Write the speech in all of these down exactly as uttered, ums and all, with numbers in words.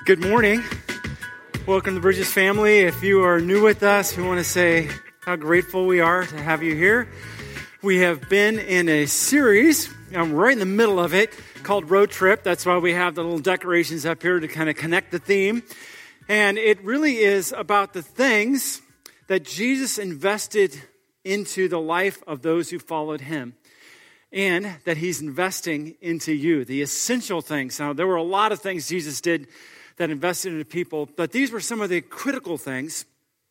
Good morning. Welcome to Bridges family. If you are new with us, we want to say how grateful we are to have you here. We have been in a series, I'm right in the middle of it, called Road Trip. That's why we have the little decorations up here to kind of connect the theme. And it really is about the things that Jesus invested into the life of those who followed him, and that he's investing into you, the essential things. Now, there were a lot of things Jesus did that invested into people, but these were some of the critical things.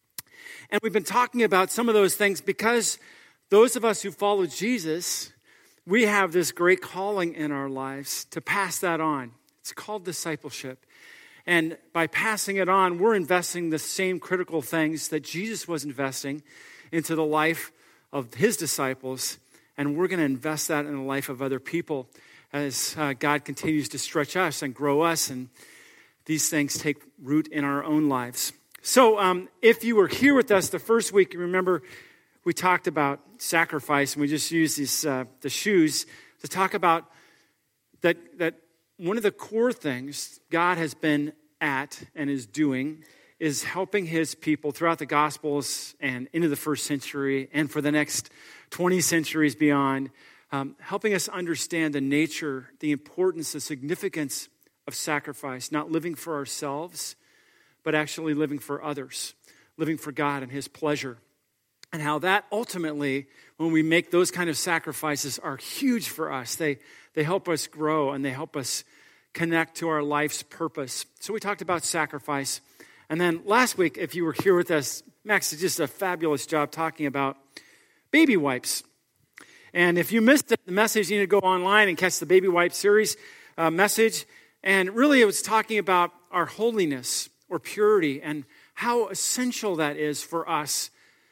And we've been talking about some of those things because those of us who follow Jesus, we have this great calling in our lives to pass that on. It's called discipleship. And by passing it on, we're investing the same critical things that Jesus was investing into the life of his disciples. And we're going to invest that in the life of other people as uh, God continues to stretch us and grow us, and these things take root in our own lives. So um, if you were here with us the first week, you remember we talked about sacrifice, and we just used these uh, the shoes to talk about that, that one of the core things God has been at and is doing is helping his people throughout the Gospels and into the first century and for the next twenty centuries beyond, um, helping us understand the nature, the importance, the significance of sacrifice, not living for ourselves, but actually living for others, living for God and his pleasure. And how that ultimately, when we make those kind of sacrifices, are huge for us. They, they help us grow and they help us connect to our life's purpose. So we talked about sacrifice. And then last week, if you were here with us, Max did just a fabulous job talking about baby wipes. And if you missed the message, you need to go online and catch the Baby Wipe series uh, message. And really, it was talking about our holiness or purity and how essential that is for us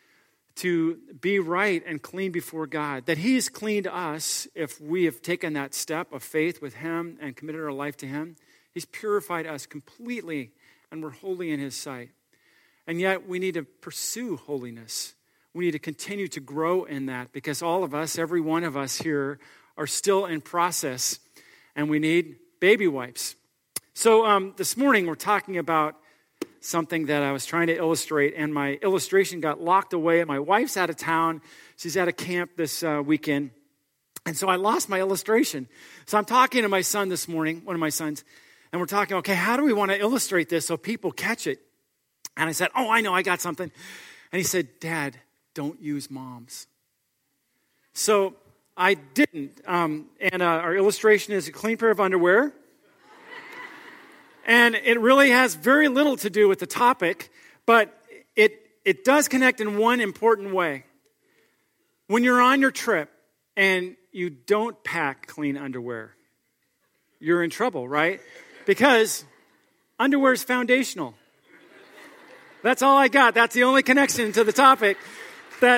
to be right and clean before God. That he has cleaned us if we have taken that step of faith with him and committed our life to him. He's purified us completely, and we're holy in his sight. And yet, we need to pursue holiness. We need to continue to grow in that because all of us, every one of us here, are still in process, and we need baby wipes. So um, this morning, we're talking about something that I was trying to illustrate, and my illustration got locked away. My wife's out of town. She's at a camp this uh, weekend, and so I lost my illustration. So I'm talking to my son this morning, one of my sons, and we're talking, okay, how do we want to illustrate this so people catch it? And I said, oh, I know, I got something. And he said, Dad, don't use moms. So I didn't. Um, and uh, our illustration is a clean pair of underwear. And it really has very little to do with the topic, but it it does connect in one important way. When you're on your trip and you don't pack clean underwear, you're in trouble, right? Because underwear is foundational. That's all I got. That's the only connection to the topic. That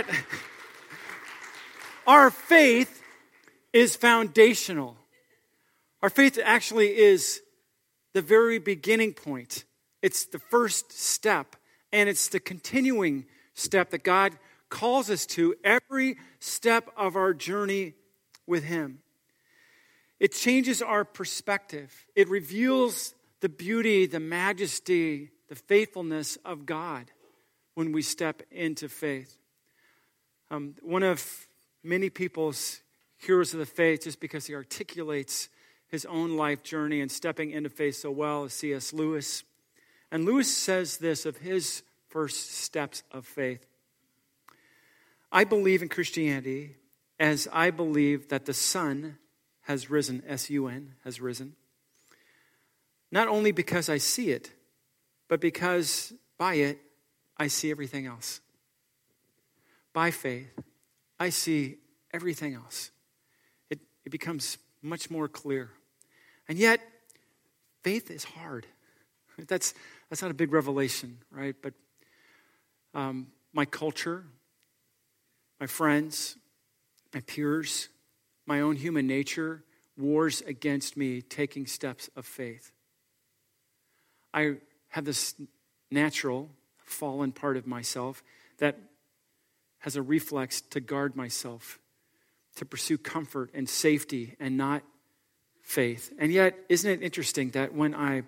our faith is foundational. Our faith actually is the very beginning point. It's the first step, and it's the continuing step that God calls us to every step of our journey with him. It changes our perspective. It reveals the beauty, the majesty, the faithfulness of God when we step into faith. Um, one of many people's heroes of the faith, just because he articulates his own life journey and stepping into faith so well, is C S Lewis. And Lewis says this of his first steps of faith. I believe in Christianity as I believe that the sun has risen, S U N, has risen. Not only because I see it, but because by it, I see everything else. By faith, I see everything else. It, it becomes much more clear. And yet, faith is hard. That's that's not a big revelation, right? But um, my culture, my friends, my peers, my own human nature wars against me taking steps of faith. I have this natural, fallen part of myself that has a reflex to guard myself, to pursue comfort and safety and not faith. And yet, isn't it interesting that when I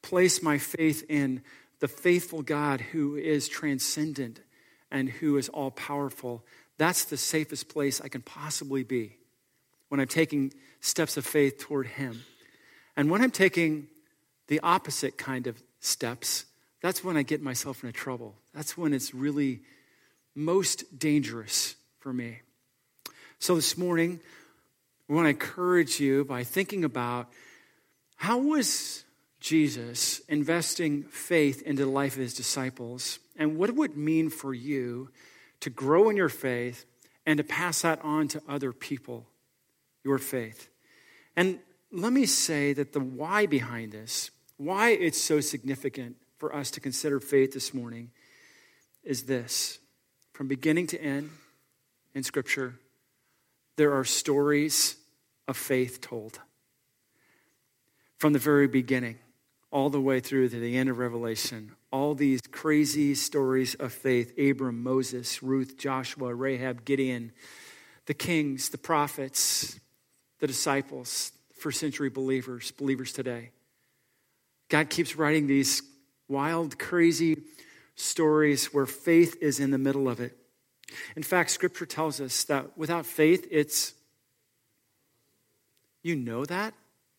place my faith in the faithful God who is transcendent and who is all-powerful, that's the safest place I can possibly be when I'm taking steps of faith toward him. And when I'm taking the opposite kind of steps, that's when I get myself into trouble. That's when it's really most dangerous for me. So this morning, we want to encourage you by thinking about how was Jesus investing faith into the life of his disciples, and what would it mean for you to grow in your faith and to pass that on to other people, your faith. And let me say that the why behind this, why it's so significant for us to consider faith this morning, is this. From beginning to end in Scripture, there are stories of faith told. From the very beginning, all the way through to the end of Revelation, all these crazy stories of faith, Abram, Moses, Ruth, Joshua, Rahab, Gideon, the kings, the prophets, the disciples, first century believers, believers today. God keeps writing these wild, crazy stories where faith is in the middle of it. In fact, Scripture tells us that without faith, it's, you know that?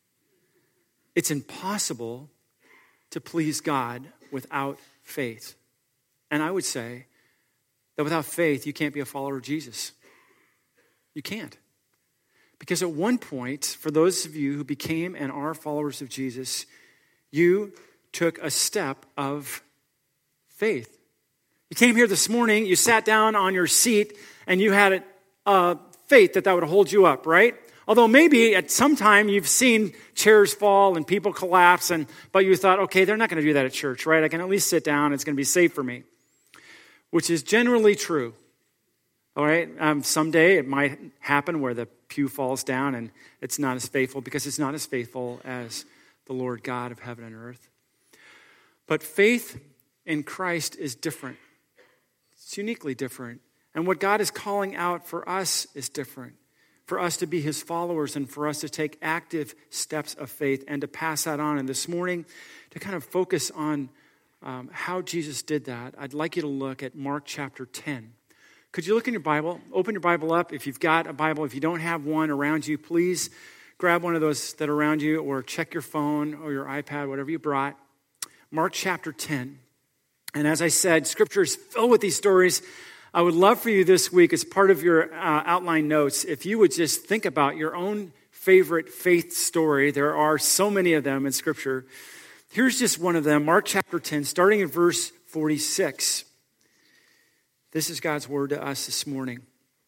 It's impossible to please God without faith. And I would say that without faith, you can't be a follower of Jesus. You can't. Because at one point, for those of you who became and are followers of Jesus, you took a step of faith. You came here this morning, you sat down on your seat, and you had uh, faith that that would hold you up, right? Although maybe at some time you've seen chairs fall and people collapse, and but you thought, okay, they're not going to do that at church, right? I can at least sit down. It's going to be safe for me, which is generally true. All right, um, someday it might happen where the pew falls down and it's not as faithful because it's not as faithful as the Lord God of heaven and earth. But faith in Christ is different. It's uniquely different. And what God is calling out for us is different. For us to be his followers and for us to take active steps of faith and to pass that on. And this morning, to kind of focus on um, how Jesus did that, I'd like you to look at Mark chapter ten. Could you look in your Bible? Open your Bible up. If you've got a Bible, if you don't have one around you, please grab one of those that are around you or check your phone or your iPad, whatever you brought. Mark chapter ten. And as I said, Scripture is filled with these stories. I would love for you this week, as part of your uh, outline notes, if you would just think about your own favorite faith story. There are so many of them in Scripture. Here's just one of them, Mark chapter ten, starting in verse forty-six. This is God's word to us this morning.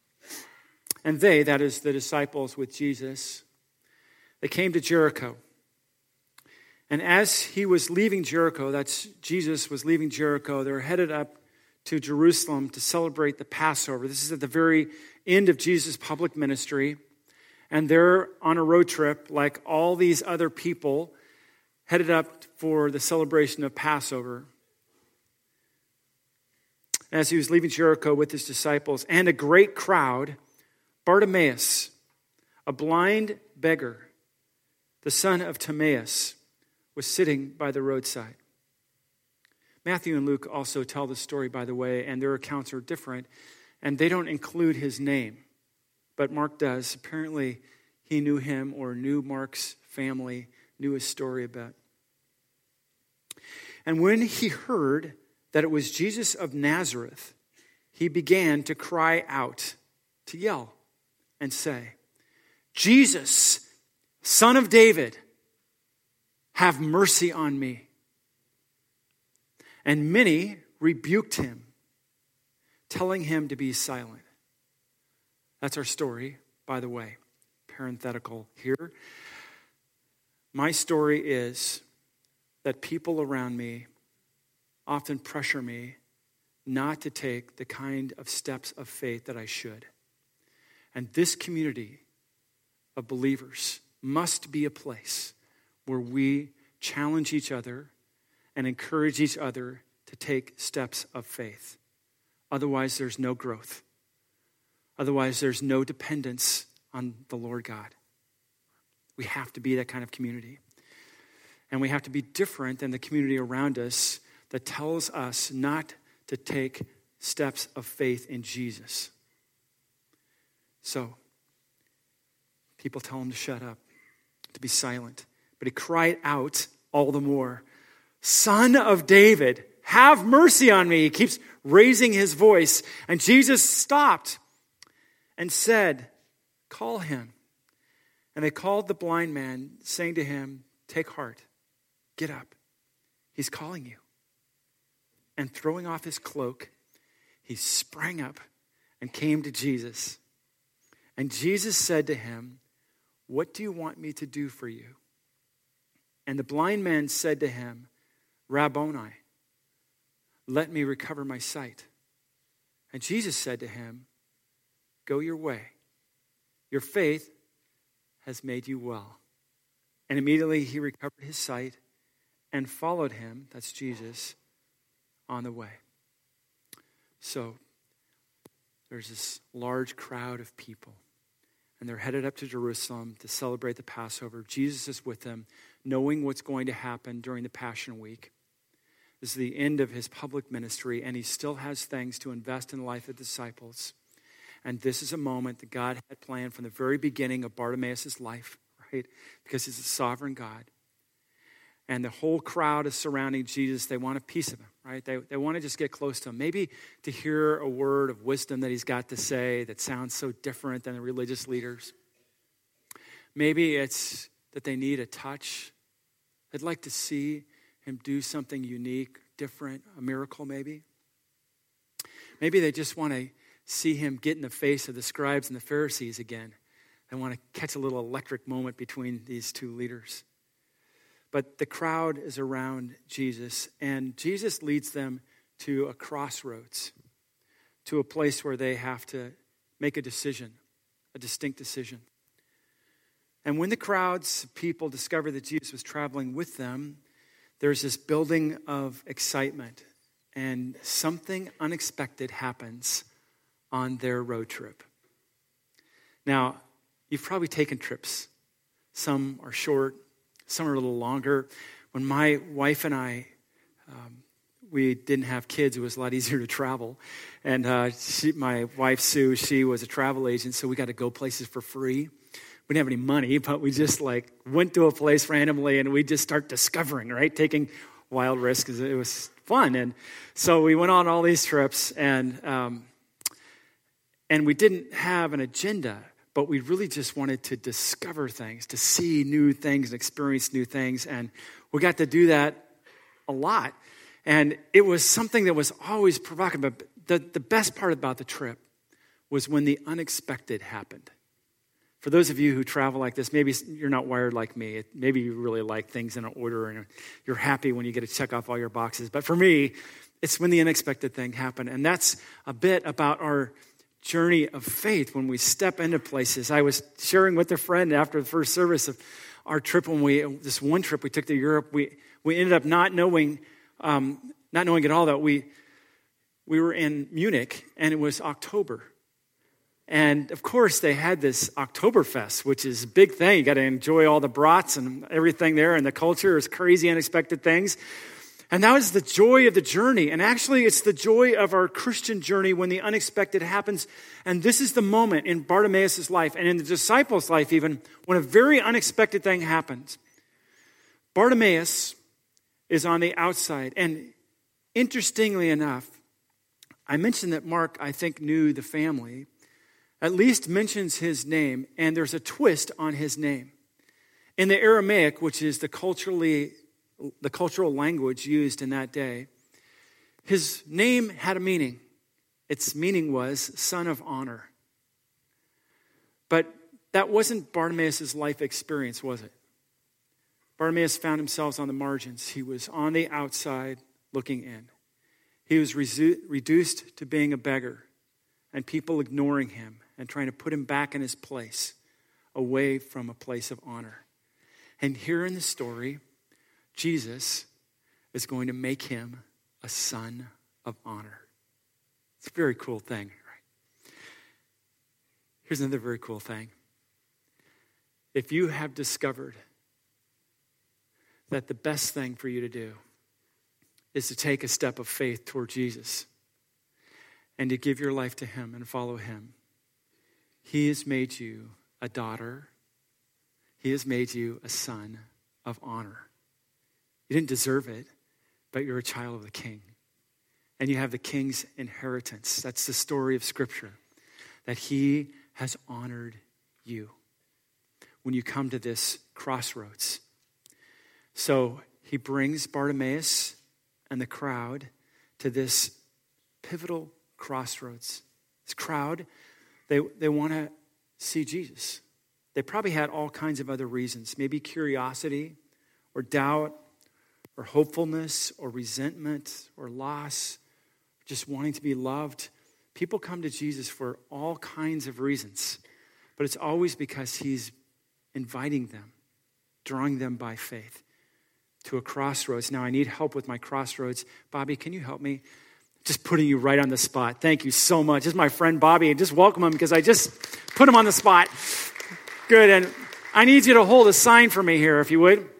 And they, that is the disciples with Jesus, they came to Jericho. And as he was leaving Jericho, that's Jesus was leaving Jericho, they were headed up to Jerusalem to celebrate the Passover. This is at the very end of Jesus' public ministry. And they're on a road trip like all these other people headed up for the celebration of Passover. As he was leaving Jericho with his disciples and a great crowd, Bartimaeus, a blind beggar, the son of Timaeus, was sitting by the roadside. Matthew and Luke also tell the story, by the way, and their accounts are different, and they don't include his name, but Mark does. Apparently, he knew him or knew Mark's family, knew his story a bit. And when he heard that it was Jesus of Nazareth, he began to cry out, to yell, and say, Jesus, Son of David, have mercy on me. And many rebuked him, telling him to be silent. That's our story, by the way. Parenthetical here. My story is that people around me often pressure me not to take the kind of steps of faith that I should. And this community of believers must be a place where we challenge each other and encourage each other to take steps of faith. Otherwise, there's no growth. Otherwise, there's no dependence on the Lord God. We have to be that kind of community. And we have to be different than the community around us that tells us not to take steps of faith in Jesus. So, people tell him to shut up, to be silent. But he cried out all the more, "Son of David, have mercy on me." He keeps raising his voice. And Jesus stopped and said, "Call him." And they called the blind man, saying to him, "Take heart, get up. He's calling you." And throwing off his cloak, he sprang up and came to Jesus. And Jesus said to him, "What do you want me to do for you?" And the blind man said to him, "Rabboni, let me recover my sight." And Jesus said to him, "Go your way. Your faith has made you well." And immediately he recovered his sight and followed him, that's Jesus, on the way. So there's this large crowd of people, and they're headed up to Jerusalem to celebrate the Passover. Jesus is with them, knowing what's going to happen during the Passion Week. This is the end of his public ministry, and he still has things to invest in the life of the disciples. And this is a moment that God had planned from the very beginning of Bartimaeus' life, right? Because he's a sovereign God. And the whole crowd is surrounding Jesus. They want a piece of him, right? They, they want to just get close to him. Maybe to hear a word of wisdom that he's got to say that sounds so different than the religious leaders. Maybe it's that they need a touch. They'd like to see him do something unique, different, a miracle maybe. Maybe they just want to see him get in the face of the scribes and the Pharisees again. They want to catch a little electric moment between these two leaders. But the crowd is around Jesus, and Jesus leads them to a crossroads, to a place where they have to make a decision, a distinct decision. And when the crowds of people discovered that Jesus was traveling with them, there's this building of excitement, and something unexpected happens on their road trip. Now, you've probably taken trips. Some are short, some are a little longer. When my wife and I, um, we didn't have kids, it was a lot easier to travel. And uh, she, my wife, Sue, she was a travel agent, so we got to go places for free. We didn't have any money, but we just like went to a place randomly and we just start discovering, right? Taking wild risks because it was fun. And so we went on all these trips, and um, and we didn't have an agenda, but we really just wanted to discover things, to see new things and experience new things. And we got to do that a lot. And it was something that was always provocative. But the, the best part about the trip was when the unexpected happened. For those of you who travel like this, maybe you're not wired like me. Maybe you really like things in an order and you're happy when you get to check off all your boxes. But for me, it's when the unexpected thing happened. And that's a bit about our journey of faith when we step into places. I was sharing with a friend after the first service of our trip when we, this one trip we took to Europe, we, we ended up not knowing, um, not knowing at all that we, we were in Munich and it was October. And of course, they had this Oktoberfest, which is a big thing. You got to enjoy all the brats and everything there, and the culture is crazy, unexpected things. And that was the joy of the journey. And actually, it's the joy of our Christian journey when the unexpected happens. And this is the moment in Bartimaeus' life and in the disciples' life even when a very unexpected thing happens. Bartimaeus is on the outside. And interestingly enough, I mentioned that Mark, I think, knew the family. At least mentions his name, and there's a twist on his name. In the Aramaic, which is the culturally the cultural language used in that day, his name had a meaning. Its meaning was son of honor. But that wasn't Bartimaeus' life experience, was it? Bartimaeus found himself on the margins. He was on the outside looking in. He was resu- reduced to being a beggar and people ignoring him and trying to put him back in his place, away from a place of honor. And here in the story, Jesus is going to make him a son of honor. It's a very cool thing, right? Here's another very cool thing. If you have discovered that the best thing for you to do is to take a step of faith toward Jesus and to give your life to him and follow him. He has made you a daughter. He has made you a son of honor. You didn't deserve it, but you're a child of the King. And you have the King's inheritance. That's the story of Scripture, that he has honored you when you come to this crossroads. So he brings Bartimaeus and the crowd to this pivotal crossroads. This crowd, they, they want to see Jesus. They probably had all kinds of other reasons, maybe curiosity or doubt or hopefulness or resentment or loss, just wanting to be loved. People come to Jesus for all kinds of reasons, but it's always because he's inviting them, drawing them by faith to a crossroads. Now, I need help with my crossroads. Bobby, can you help me? Just putting you right on the spot. Thank you so much. This is my friend Bobby. Just welcome him because I just put him on the spot. Good. And I need you to hold a sign for me here, if you would.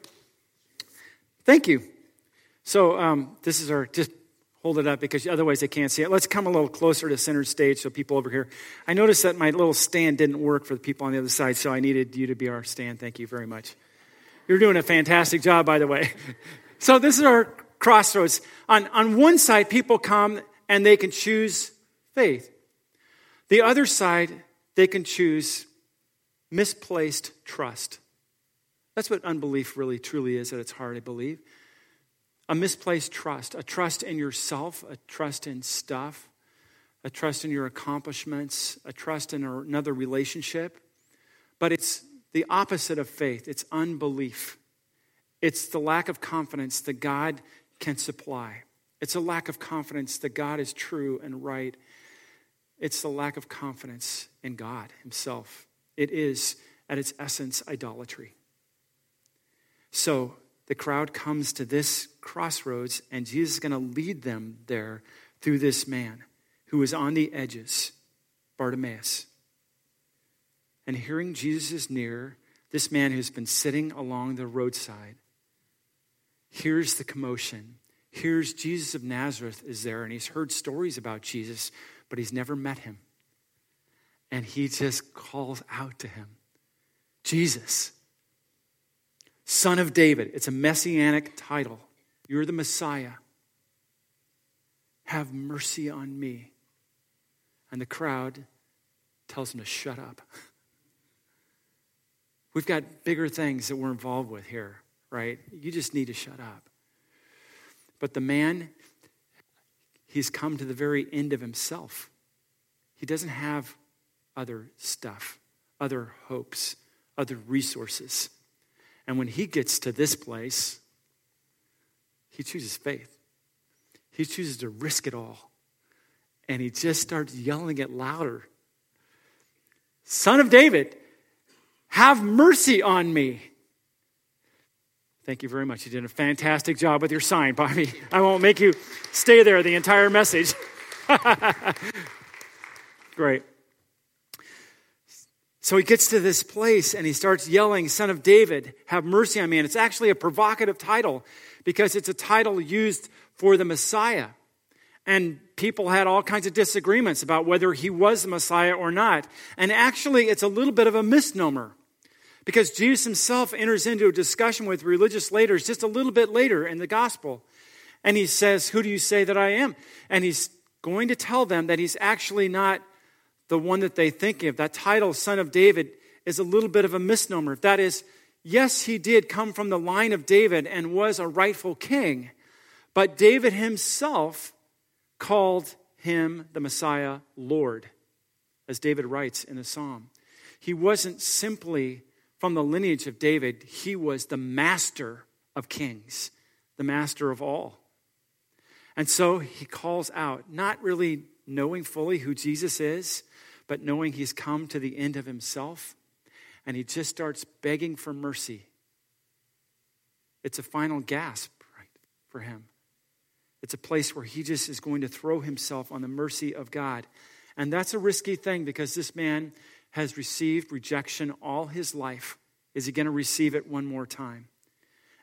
Thank you. So um, this is our, just hold it up because otherwise they can't see it. Let's come a little closer to center stage so people over here. I noticed that my little stand didn't work for the people on the other side, so I needed you to be our stand. Thank you very much. You're doing a fantastic job, by the way. So this is our crossroads. On, on one side, people come and they can choose faith. The other side, they can choose misplaced trust. That's what unbelief really truly is at its heart, I believe. A misplaced trust, a trust in yourself, a trust in stuff, a trust in your accomplishments, a trust in another relationship. But it's the opposite of faith. It's unbelief. It's the lack of confidence that God can supply. It's a lack of confidence that God is true and right. It's the lack of confidence in God himself. It is, at its essence, idolatry. So the crowd comes to this crossroads, and Jesus is going to lead them there through this man who is on the edges, Bartimaeus. And hearing Jesus is near, this man who's been sitting along the roadside hears the commotion, hears Jesus of Nazareth is there, and he's heard stories about Jesus, but he's never met him. And he just calls out to him, Jesus, Son of David. It's a messianic title. You're the Messiah. Have mercy on me. And the crowd tells him to shut up. We've got bigger things that we're involved with here, right? You just need to shut up. But the man, he's come to the very end of himself. He doesn't have other stuff, other hopes, other resources. And when he gets to this place, he chooses faith. He chooses to risk it all. And he just starts yelling it louder. Son of David, have mercy on me. Thank you very much. You did a fantastic job with your sign, Bobby. I won't make you stay there the entire message. Great. So he gets to this place and he starts yelling, Son of David, have mercy on me. And it's actually a provocative title because it's a title used for the Messiah. And people had all kinds of disagreements about whether he was the Messiah or not. And actually, it's a little bit of a misnomer because Jesus himself enters into a discussion with religious leaders just a little bit later in the gospel. And he says, who do you say that I am? And he's going to tell them that he's actually not the one that they think of. That title, Son of David, is a little bit of a misnomer. That is, yes, he did come from the line of David and was a rightful king, but David himself called him, the Messiah, Lord, as David writes in the psalm. He wasn't simply from the lineage of David. He was the master of kings, the master of all. And so he calls out, not really knowing fully who Jesus is, but knowing he's come to the end of himself, and he just starts begging for mercy. It's a final gasp, right, for him. It's a place where he just is going to throw himself on the mercy of God. And that's a risky thing because this man has received rejection all his life. Is he going to receive it one more time?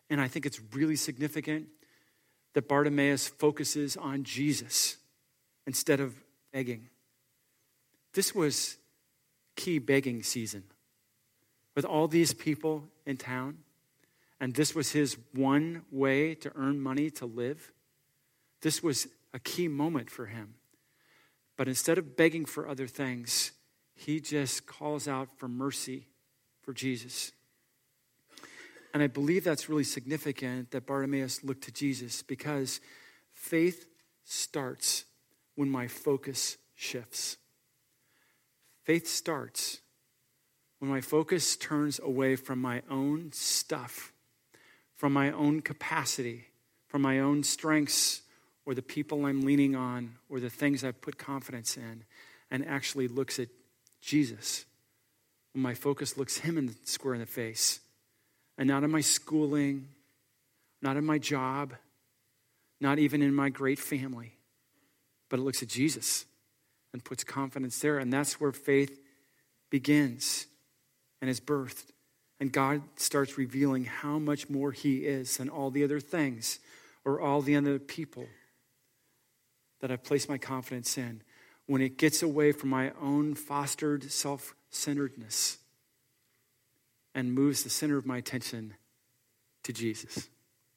And I think it's really significant that Bartimaeus focuses on Jesus instead of begging. This was key begging season with all these people in town, and this was his one way to earn money to live. This was a key moment for him. But instead of begging for other things, he just calls out for mercy for Jesus. And I believe that's really significant that Bartimaeus looked to Jesus, because faith starts when my focus shifts. Faith starts when my focus turns away from my own stuff, from my own capacity, from my own strengths, or the people I'm leaning on, or the things I've put confidence in, and actually looks at Jesus. When my focus looks him in the square in the face, and not in my schooling, not in my job, not even in my great family, but it looks at Jesus and puts confidence there. And that's where faith begins and is birthed. And God starts revealing how much more he is than all the other things or all the other people that I've placed my confidence in. When it gets away from my own fostered self-centeredness and moves the center of my attention to Jesus.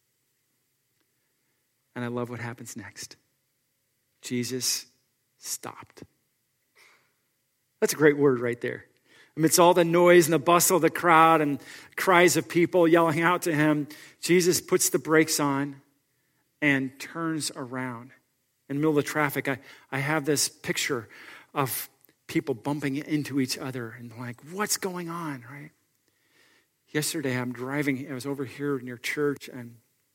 And I love what happens next. Jesus stopped. That's a great word right there. Amidst all the noise and the bustle of the crowd and cries of people yelling out to him, Jesus puts the brakes on and turns around. In the middle of the traffic, I, I have this picture of people bumping into each other and like, what's going on, right? Yesterday, I'm driving, I was over here near church, and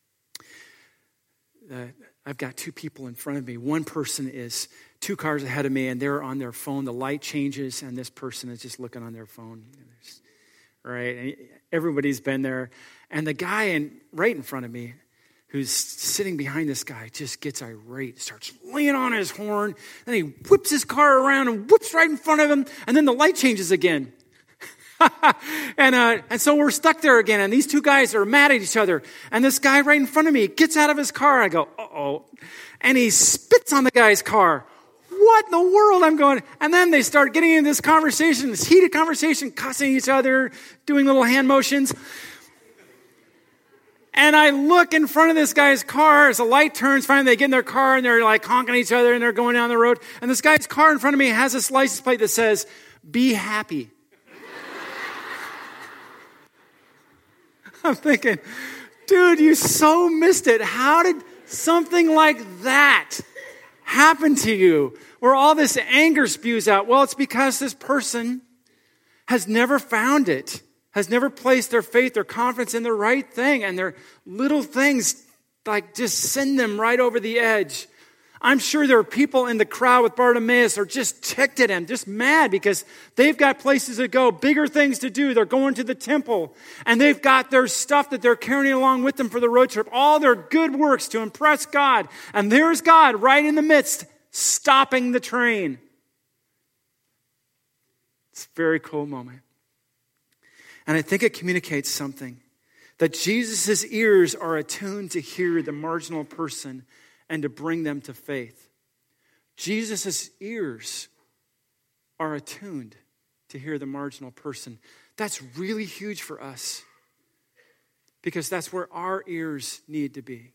uh, I've got two people in front of me. One person is two cars ahead of me, and they're on their phone. The light changes, and this person is just looking on their phone. Right? And everybody's been there. And the guy in, right in front of me, who's sitting behind this guy, just gets irate, starts laying on his horn, and he whips his car around and whips right in front of him, and then the light changes again. and uh, and so we're stuck there again, and these two guys are mad at each other, and this guy right in front of me gets out of his car. I go, uh-oh, and he spits on the guy's car. What in the world? I'm going, and then they start getting into this conversation, this heated conversation, cussing each other, doing little hand motions. And I look in front of this guy's car as the light turns. Finally, they get in their car, and they're like honking at each other, and they're going down the road. And this guy's car in front of me has this license plate that says, "Be happy." I'm thinking, dude, you so missed it. How did something like that happen to you? Where all this anger spews out? Well, it's because this person has never found it, has never placed their faith, their confidence in the right thing, and their little things like just send them right over the edge. I'm sure there are people in the crowd with Bartimaeus who are just ticked at him, just mad because they've got places to go, bigger things to do. They're going to the temple, and they've got their stuff that they're carrying along with them for the road trip, all their good works to impress God. And there's God right in the midst, stopping the train. It's a very cool moment. And I think it communicates something, that Jesus' ears are attuned to hear the marginal person and to bring them to faith. Jesus' ears are attuned to hear the marginal person. That's really huge for us, because that's where our ears need to be.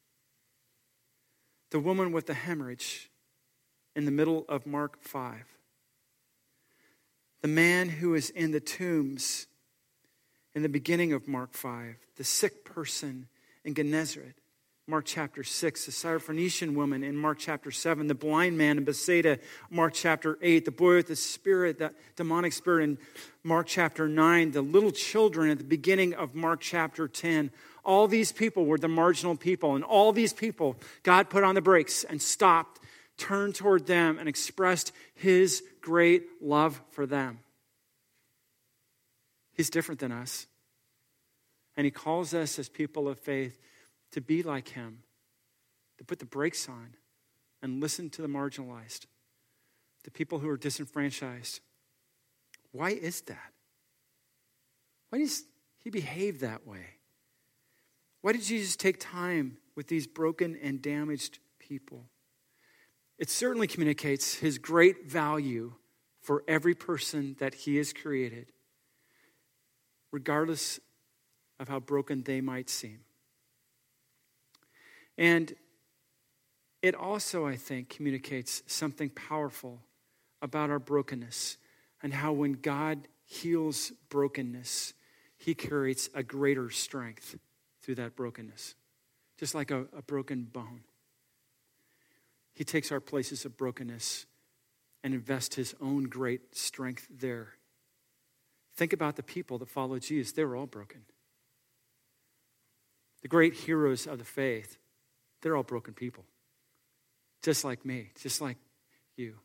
The woman with the hemorrhage in the middle of Mark five. The man who is in the tombs in the beginning of Mark five. The sick person in Gennesaret, Mark chapter six. The Syrophoenician woman in Mark chapter seven. The blind man in Bethsaida, Mark chapter eight. The boy with the spirit, the demonic spirit in Mark chapter nine. The little children at the beginning of Mark chapter ten. All these people were the marginal people, and all these people, God put on the brakes and stopped, turned toward them, and expressed his great love for them. He's different than us. And he calls us as people of faith to be like him, to put the brakes on and listen to the marginalized, the people who are disenfranchised. Why is that? Why does he behave that way? Why did Jesus take time with these broken and damaged people? It certainly communicates his great value for every person that he has created, regardless of how broken they might seem. And it also, I think, communicates something powerful about our brokenness and how when God heals brokenness, he creates a greater strength through that brokenness, just like a, a broken bone. He takes our places of brokenness and invests his own great strength there. Think about the people that followed Jesus. They were all broken. The great heroes of the faith, they're all broken people. Just like me, just like you.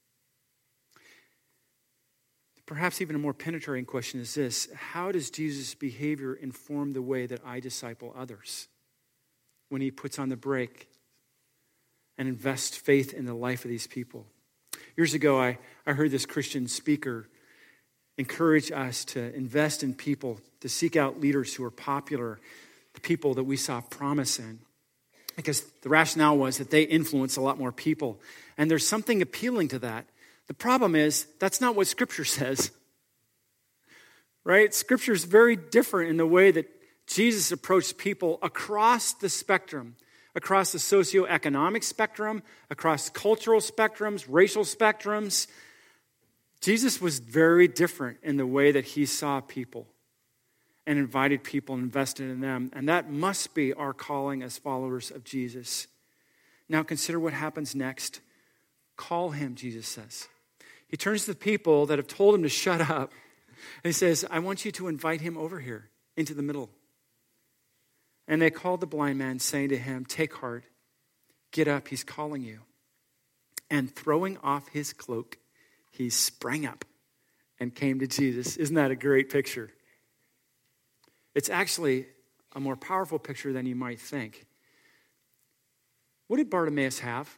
Perhaps even a more penetrating question is this: how does Jesus' behavior inform the way that I disciple others when he puts on the brake and invests faith in the life of these people? Years ago, I, I heard this Christian speaker encourage us to invest in people, to seek out leaders who are popular, the people that we saw promise in. Because the rationale was that they influence a lot more people. And there's something appealing to that. The problem is, that's not what Scripture says. Right? Scripture is very different in the way that Jesus approached people across the spectrum, across the socioeconomic spectrum, across cultural spectrums, racial spectrums. Jesus was very different in the way that he saw people and invited people and invested in them. And that must be our calling as followers of Jesus. Now consider what happens next. Call him, Jesus says. He turns to the people that have told him to shut up. And he says, I want you to invite him over here into the middle. And they called the blind man, saying to him, take heart, get up, he's calling you. And throwing off his cloak, he sprang up and came to Jesus. Isn't that a great picture? It's actually a more powerful picture than you might think. What did Bartimaeus have?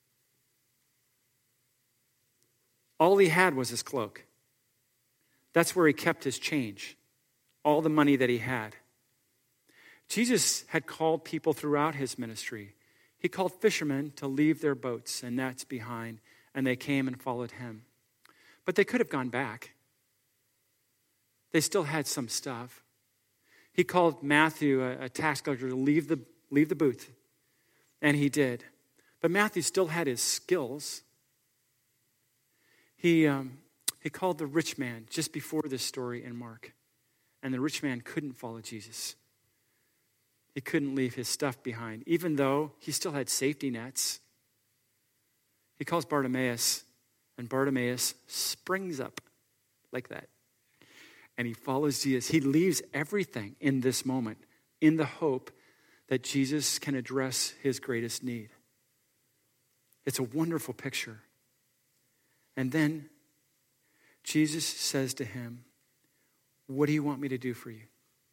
All he had was his cloak. That's where he kept his change, all the money that he had. Jesus had called people throughout his ministry. He called fishermen to leave their boats and nets behind, and they came and followed him. But they could have gone back. They still had some stuff. He called Matthew, a, a tax collector, to leave the, leave the booth, and he did. But Matthew still had his skills. He, um, he called the rich man just before this story in Mark, and the rich man couldn't follow Jesus. He couldn't leave his stuff behind, even though he still had safety nets. He calls Bartimaeus, and Bartimaeus springs up like that. And he follows Jesus. He leaves everything in this moment in the hope that Jesus can address his greatest need. It's a wonderful picture. And then Jesus says to him, what do you want me to do for you?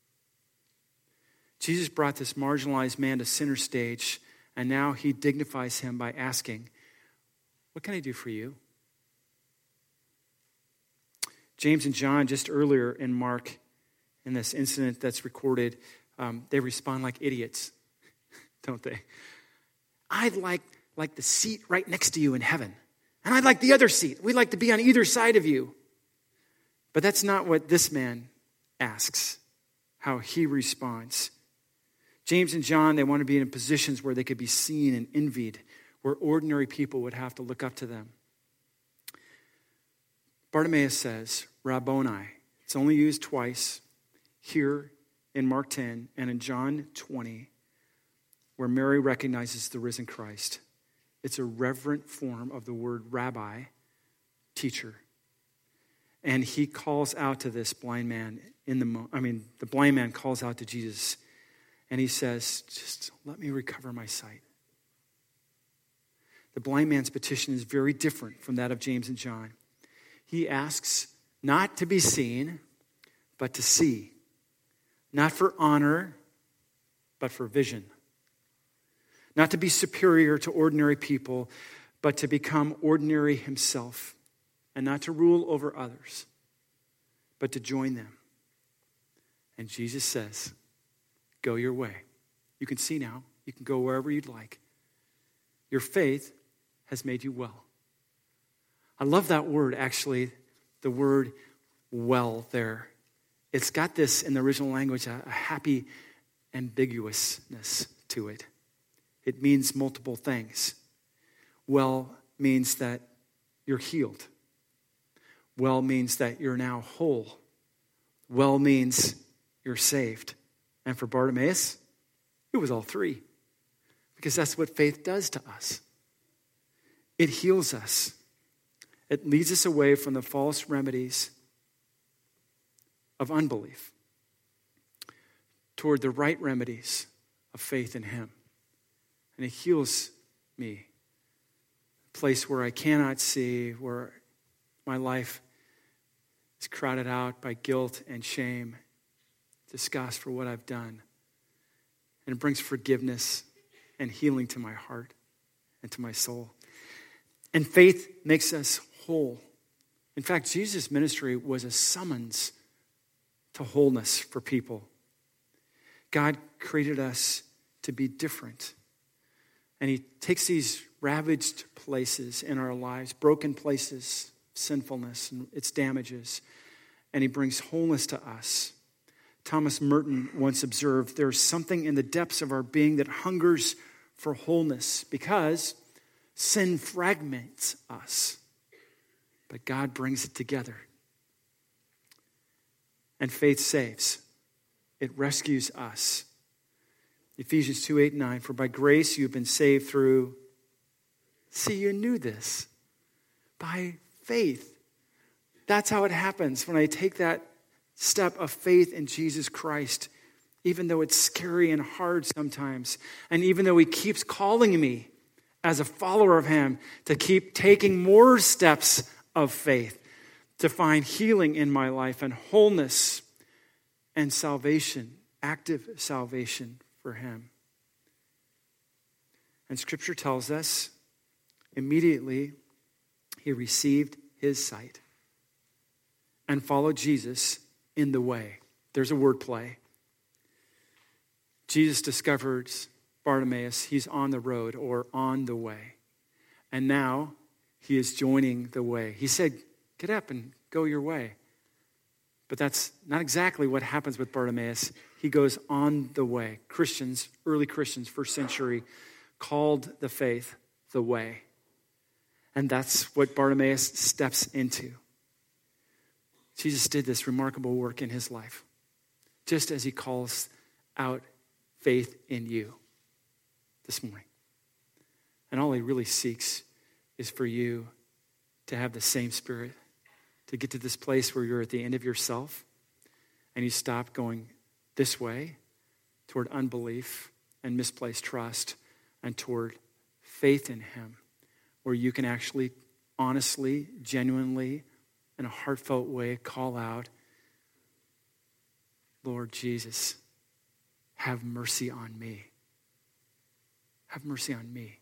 Jesus brought this marginalized man to center stage, and now he dignifies him by asking, what can I do for you? James and John, just earlier in Mark, in this incident that's recorded, um, they respond like idiots, don't they? I'd like, like the seat right next to you in heaven. And I'd like the other seat. We'd like to be on either side of you. But that's not what this man asks, how he responds. James and John, they want to be in positions where they could be seen and envied, where ordinary people would have to look up to them. Bartimaeus says, Rabboni. It's only used twice here in Mark ten and in John twenty, where Mary recognizes the risen Christ. It's a reverent form of the word rabbi, teacher. And he calls out to this blind man in the, I mean, the blind man calls out to Jesus, and he says, just let me recover my sight. The blind man's petition is very different from that of James and John. He asks not to be seen, but to see. Not for honor, but for vision. Not to be superior to ordinary people, but to become ordinary himself. And not to rule over others, but to join them. And Jesus says, go your way. You can see now. You can go wherever you'd like. Your faith has made you well. I love that word, actually, the word well there. It's got this, in the original language, a, a happy ambiguousness to it. It means multiple things. Well means that you're healed. Well means that you're now whole. Well means you're saved. And for Bartimaeus, it was all three. Because that's what faith does to us. It heals us. It leads us away from the false remedies of unbelief toward the right remedies of faith in him. And it heals me. A place where I cannot see, where my life is crowded out by guilt and shame, disgust for what I've done. And it brings forgiveness and healing to my heart and to my soul. And faith makes us whole. In fact, Jesus' ministry was a summons to wholeness for people. God created us to be different. And he takes these ravaged places in our lives, broken places, sinfulness and its damages, and he brings wholeness to us. Thomas Merton once observed, there's something in the depths of our being that hungers for wholeness because sin fragments us, but God brings it together. And faith saves. It rescues us. Ephesians two, eight, nine, for by grace you've been saved through, see, you knew this, by faith. That's how it happens when I take that step of faith in Jesus Christ, even though it's scary and hard sometimes, and even though he keeps calling me as a follower of him to keep taking more steps of faith, to find healing in my life and wholeness and salvation, active salvation for him. And Scripture tells us immediately he received his sight and followed Jesus in the way. There's a word play. Jesus discovered Bartimaeus. He's on the road or on the way. And now he is joining the way. He said, get up and go your way. But that's not exactly what happens with Bartimaeus. He goes on the way. Christians, early Christians, first century, called the faith the way. And that's what Bartimaeus steps into. Jesus did this remarkable work in his life, just as he calls out faith in you this morning. And all he really seeks is for you to have the same spirit, to get to this place where you're at the end of yourself and you stop going this way toward unbelief and misplaced trust and toward faith in him, where you can actually honestly, genuinely, in a heartfelt way call out, Lord Jesus, have mercy on me. Have mercy on me.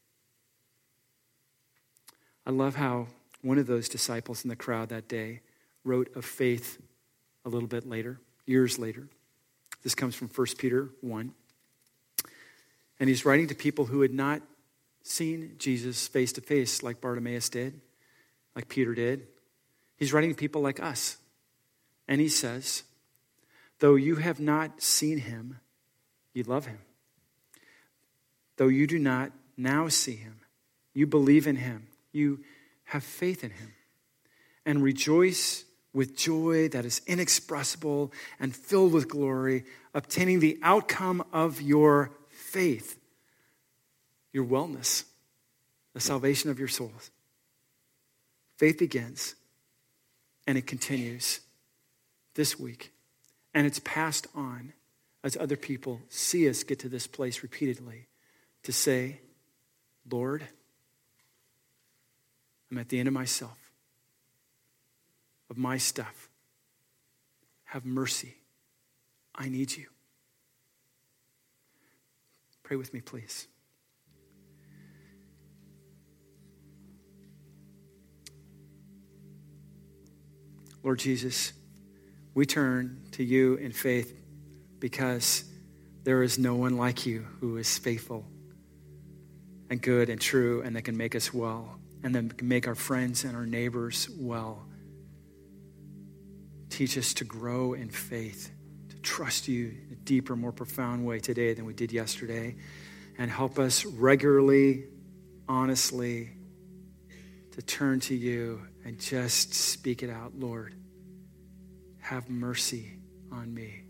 I love how one of those disciples in the crowd that day wrote of faith a little bit later, years later. This comes from First Peter one. And he's writing to people who had not seen Jesus face to face like Bartimaeus did, like Peter did. He's writing to people like us. And he says, though you have not seen him, you love him. Though you do not now see him, you believe in him. You have faith in him and rejoice with joy that is inexpressible and filled with glory, obtaining the outcome of your faith, your wellness, the salvation of your souls. Faith begins and it continues this week, and it's passed on as other people see us get to this place repeatedly to say, Lord, I'm at the end of myself, of my stuff. Have mercy. I need you. Pray with me, please. Lord Jesus, we turn to you in faith because There is no one like you who is faithful and good and true and that can make us well and then can make our friends and our neighbors well. Teach us to grow in faith, to trust you in a deeper, more profound way today than we did yesterday, and help us regularly, honestly, to turn to you and just speak it out. Lord, have mercy on me.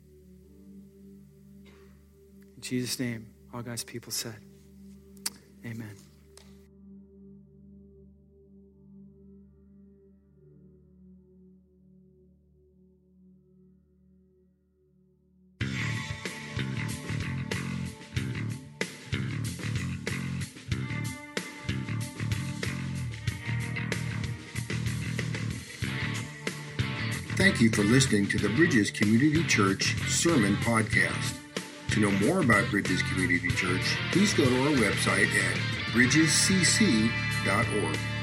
In Jesus' name, all God's people said, amen. Thank you for listening to the Bridges Community Church Sermon Podcast. To know more about Bridges Community Church, please go to our website at bridges c c dot org.